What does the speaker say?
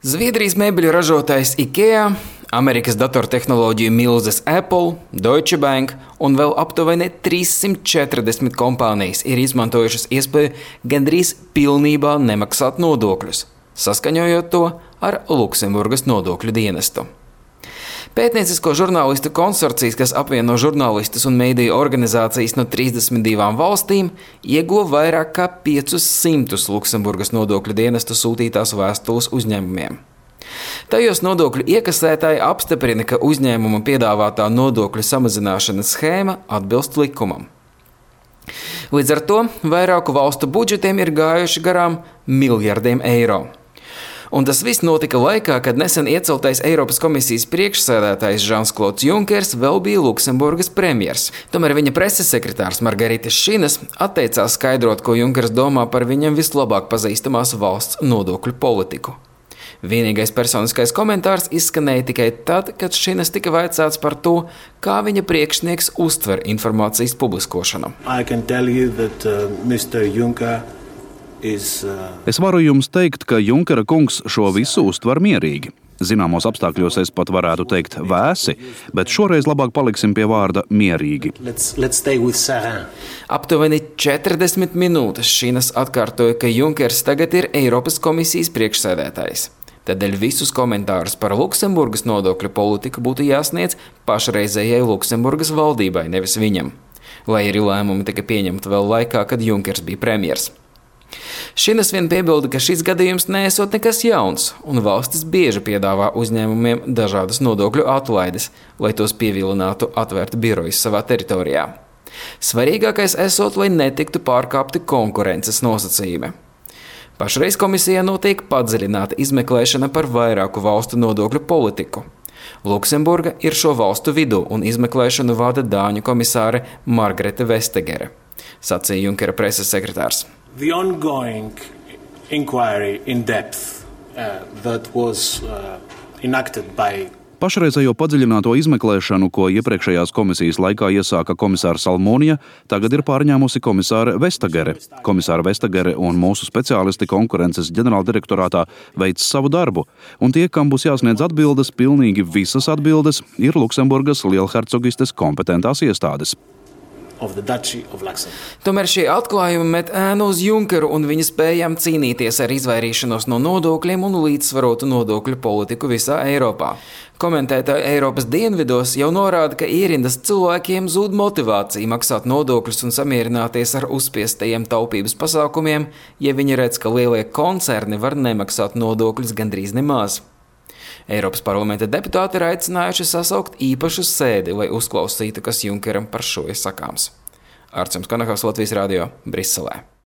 Zviedrijas mēbeļu ražotājs IKEA, Amerikas datortehnoloģiju milzes Apple, Deutsche Bank un vēl aptuveni 340 kompānijas ir izmantojušas iespēju gandrīz pilnībā nemaksāt nodokļus, saskaņojot to ar Luksemburgas nodokļu dienestu. Pētniecisko žurnālistu konsorcijas, kas apvieno žurnālistus un mediju organizācijas no 32 valstīm, ieguva vairāk kā 500 Luksemburgas nodokļu dienestu sūtītās vēstules uzņēmumiem. Tajos nodokļu iekasētāji apstiprina, ka uzņēmuma piedāvātā nodokļu samazināšanas schēma atbilst likumam. Līdz ar to vairāku valstu budžetiem ir gājuši garām miljardiem eiro. Un tas viss notika laikā, kad nesen ieceltais Eiropas komisijas priekšsēdētājs Žans-Klods Junkers vēl bija Luksemburgas premjers. Tomēr viņa preses sekretārs Margarita Šinas atteicās skaidrot, ko Junkers domā par viņam vislabāk pazīstamās valsts nodokļu politiku. Vienīgais personiskais komentārs izskanēja tikai tad, kad Šinas tika vaicāts par to, kā viņa priekšnieks uztver informācijas publiskošanu. Es varu jums teikt, ka Junkera kungs šo visu uztver mierīgi. Zināmos apstākļos es pat varētu teikt vēsi, bet šoreiz labāk paliksim pie vārda mierīgi. Aptuveni 40 minūtes Šinas atkārtoja, ka Junkers tagad ir Eiropas komisijas priekšsēdētājs. Tādēļ visus komentārus par Luksemburgas nodokļu politiku būtu jāsniedz pašreizējai Luksemburgas valdībai, nevis viņam, lai arī lēmumi tika pieņemti vēl laikā, kad Junkers bija premjers. Šinas vien piebilda, ka šis gadījums neesot nekas jauns, un valstis bieži piedāvā uzņēmumiem dažādas nodokļu atlaides, lai tos pievilinātu atvērt birojus savā teritorijā. Svarīgākais esot, lai netiktu pārkāpti konkurences nosacījumi. Pašreiz komisijā notiek padziļināta izmeklēšana par vairāku valstu nodokļu politiku. Luksemburga ir šo valstu vidū, un izmeklēšanu vada dāņu komisāre Margrethe Vestager, sacīja Junkera preses sekretārs. The ongoing inquiry in depth that was enacted by Pašreizējo padziļināto izmeklēšanu, ko iepriekšējās komisijas laikā iesāka komisāra Salmonija, tagad ir pārņēmusi komisāre Vestagere. Komisāra Vestagere un mūsu speciālisti konkurences ģenerāldirektorātā veic savu darbu, un tie, kam būs jāsniedz atbildes, pilnīgi visas atbildes, ir Luksemburgas lielhercogistes kompetentās iestādes. Tomēr šie atklājumi met ēnu uz Junkeru un viņa spējām cīnīties ar izvairīšanos no nodokļiem un līdzsvarotu nodokļu politiku visā Eiropā. Komentētāji Eiropas dienvidos jau norāda, ka ierindas cilvēkiem zūd motivācija maksāt nodokļus un samierināties ar uzspiestajiem taupības pasākumiem, ja viņi redz, ka lielie koncerni var nemaksāt nodokļus gandrīz nemaz. Eiropas parlamenta deputāti ir aicinājuši sasaukt īpašu sēdi, lai uzklausītu, kas Junkeram par šo ir sakāms. Arčuns Kanahos, Latvijas radio, Briselē.